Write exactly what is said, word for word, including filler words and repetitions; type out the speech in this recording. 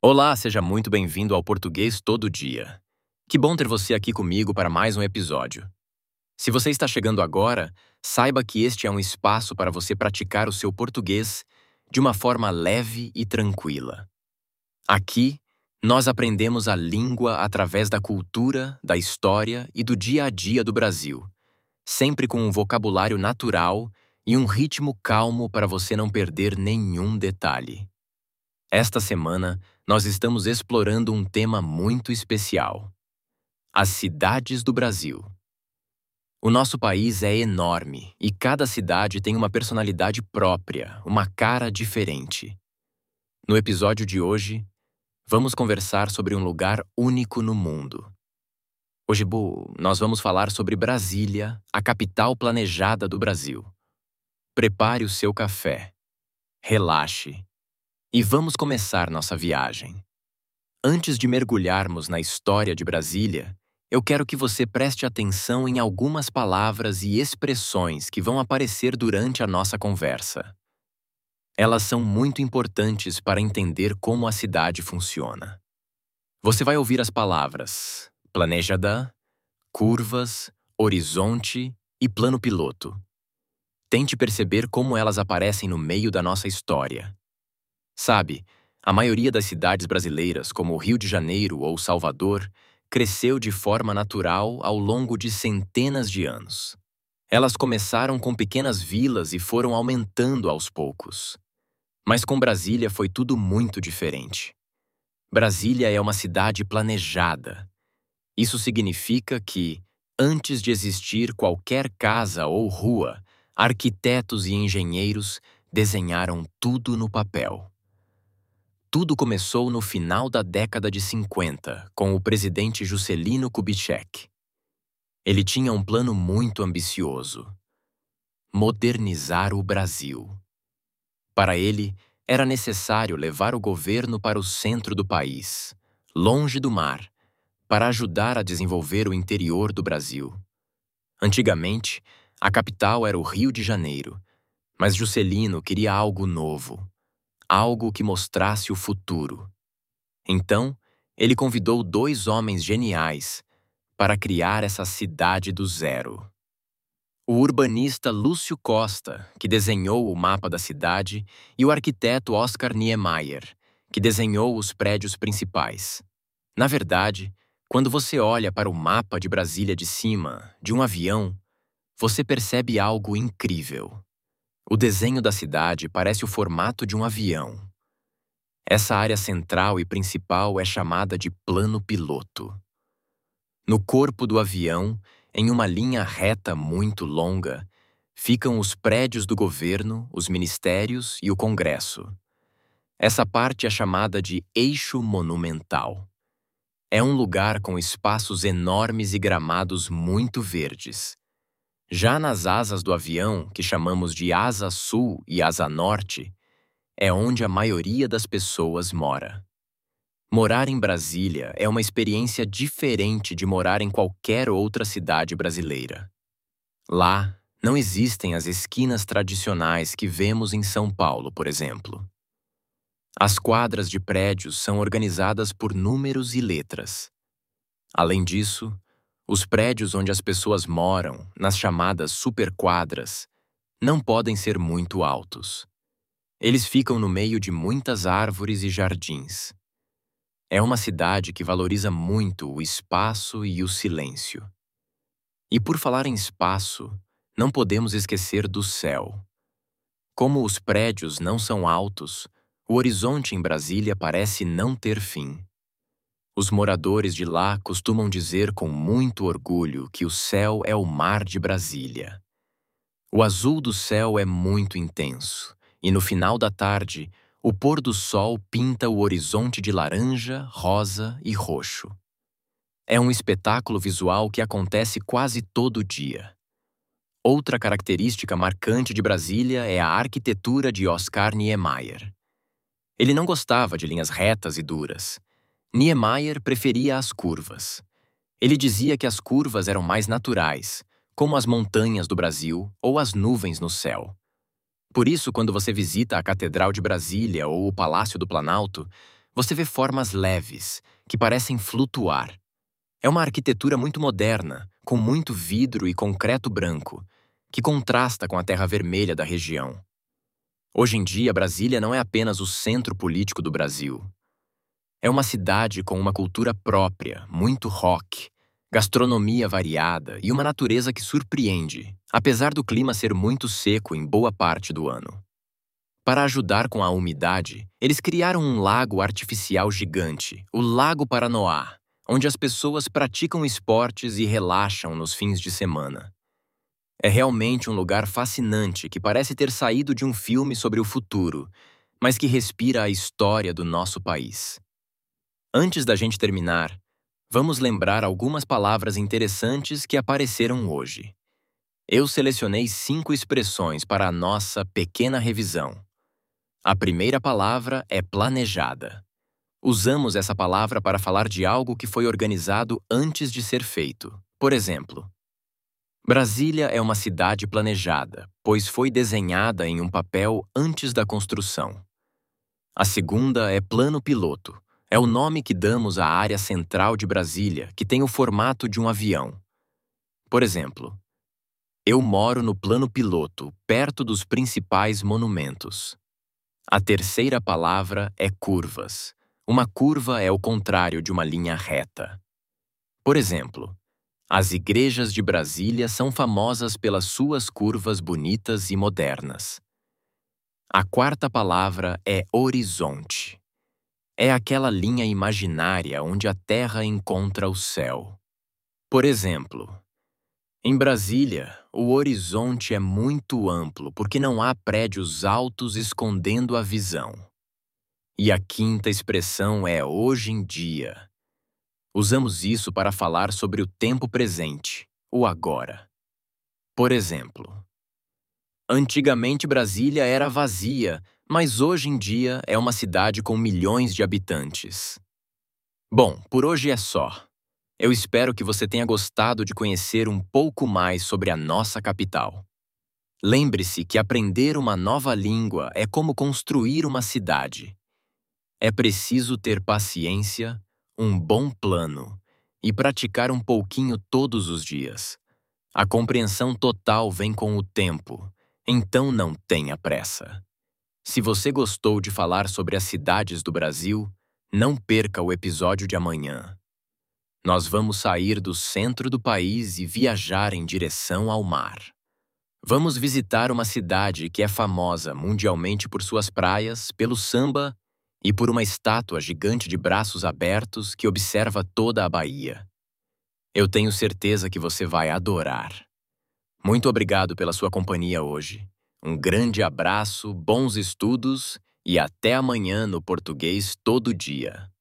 Olá, seja muito bem-vindo ao Português Todo Dia. Que bom ter você aqui comigo para mais um episódio. Se você está chegando agora, saiba que este é um espaço para você praticar o seu português de uma forma leve e tranquila. Aqui, nós aprendemos a língua através da cultura, da história e do dia a dia do Brasil, sempre com um vocabulário natural e um ritmo calmo para você não perder nenhum detalhe. Esta semana, nós estamos explorando um tema muito especial: as cidades do Brasil. O nosso país é enorme e cada cidade tem uma personalidade própria, uma cara diferente. No episódio de hoje, vamos conversar sobre um lugar único no mundo. Hoje, Bu, nós vamos falar sobre Brasília, a capital planejada do Brasil. Prepare o seu café, relaxe e vamos começar nossa viagem. Antes de mergulharmos na história de Brasília, eu quero que você preste atenção em algumas palavras e expressões que vão aparecer durante a nossa conversa. Elas são muito importantes para entender como a cidade funciona. Você vai ouvir as palavras planejada, curvas, horizonte e plano piloto. Tente perceber como elas aparecem no meio da nossa história. Sabe, a maioria das cidades brasileiras, como Rio de Janeiro ou Salvador, cresceu de forma natural ao longo de centenas de anos. Elas começaram com pequenas vilas e foram aumentando aos poucos. Mas com Brasília foi tudo muito diferente. Brasília é uma cidade planejada. Isso significa que, antes de existir qualquer casa ou rua, arquitetos e engenheiros desenharam tudo no papel. Tudo começou no final da década de cinquenta, com o presidente Juscelino Kubitschek. Ele tinha um plano muito ambicioso: modernizar o Brasil. Para ele, era necessário levar o governo para o centro do país, longe do mar, para ajudar a desenvolver o interior do Brasil. Antigamente, a capital era o Rio de Janeiro, mas Juscelino queria algo novo. Algo que mostrasse o futuro. Então, ele convidou dois homens geniais para criar essa cidade do zero. O urbanista Lúcio Costa, que desenhou o mapa da cidade, e o arquiteto Oscar Niemeyer, que desenhou os prédios principais. Na verdade, quando você olha para o mapa de Brasília de cima, de um avião, você percebe algo incrível. O desenho da cidade parece o formato de um avião. Essa área central e principal é chamada de plano piloto. No corpo do avião, em uma linha reta muito longa, ficam os prédios do governo, os ministérios e o Congresso. Essa parte é chamada de eixo monumental. É um lugar com espaços enormes e gramados muito verdes. Já nas asas do avião, que chamamos de asa sul e asa norte, é onde a maioria das pessoas mora. Morar em Brasília é uma experiência diferente de morar em qualquer outra cidade brasileira. Lá, não existem as esquinas tradicionais que vemos em São Paulo, por exemplo. As quadras de prédios são organizadas por números e letras. Além disso, os prédios onde as pessoas moram, nas chamadas superquadras, não podem ser muito altos. Eles ficam no meio de muitas árvores e jardins. É uma cidade que valoriza muito o espaço e o silêncio. E por falar em espaço, não podemos esquecer do céu. Como os prédios não são altos, o horizonte em Brasília parece não ter fim. Os moradores de lá costumam dizer com muito orgulho que o céu é o mar de Brasília. O azul do céu é muito intenso, e no final da tarde, o pôr do sol pinta o horizonte de laranja, rosa e roxo. É um espetáculo visual que acontece quase todo dia. Outra característica marcante de Brasília é a arquitetura de Oscar Niemeyer. Ele não gostava de linhas retas e duras. Niemeyer preferia as curvas. Ele dizia que as curvas eram mais naturais, como as montanhas do Brasil ou as nuvens no céu. Por isso, quando você visita a Catedral de Brasília ou o Palácio do Planalto, você vê formas leves, que parecem flutuar. É uma arquitetura muito moderna, com muito vidro e concreto branco, que contrasta com a terra vermelha da região. Hoje em dia, Brasília não é apenas o centro político do Brasil. É uma cidade com uma cultura própria, muito rock, gastronomia variada e uma natureza que surpreende, apesar do clima ser muito seco em boa parte do ano. Para ajudar com a umidade, eles criaram um lago artificial gigante, o Lago Paranoá, onde as pessoas praticam esportes e relaxam nos fins de semana. É realmente um lugar fascinante que parece ter saído de um filme sobre o futuro, mas que respira a história do nosso país. Antes da gente terminar, vamos lembrar algumas palavras interessantes que apareceram hoje. Eu selecionei cinco expressões para a nossa pequena revisão. A primeira palavra é planejada. Usamos essa palavra para falar de algo que foi organizado antes de ser feito. Por exemplo, Brasília é uma cidade planejada, pois foi desenhada em um papel antes da construção. A segunda é plano piloto. É o nome que damos à área central de Brasília, que tem o formato de um avião. Por exemplo, eu moro no plano piloto, perto dos principais monumentos. A terceira palavra é curvas. Uma curva é o contrário de uma linha reta. Por exemplo, as igrejas de Brasília são famosas pelas suas curvas bonitas e modernas. A quarta palavra é horizonte. É aquela linha imaginária onde a terra encontra o céu. Por exemplo, em Brasília, o horizonte é muito amplo porque não há prédios altos escondendo a visão. E a quinta expressão é hoje em dia. Usamos isso para falar sobre o tempo presente, o agora. Por exemplo, antigamente Brasília era vazia, mas hoje em dia é uma cidade com milhões de habitantes. Bom, por hoje é só. Eu espero que você tenha gostado de conhecer um pouco mais sobre a nossa capital. Lembre-se que aprender uma nova língua é como construir uma cidade. É preciso ter paciência, um bom plano e praticar um pouquinho todos os dias. A compreensão total vem com o tempo, então não tenha pressa. Se você gostou de falar sobre as cidades do Brasil, não perca o episódio de amanhã. Nós vamos sair do centro do país e viajar em direção ao mar. Vamos visitar uma cidade que é famosa mundialmente por suas praias, pelo samba e por uma estátua gigante de braços abertos que observa toda a Bahia. Eu tenho certeza que você vai adorar. Muito obrigado pela sua companhia hoje. Um grande abraço, bons estudos e até amanhã no Português Todo Dia.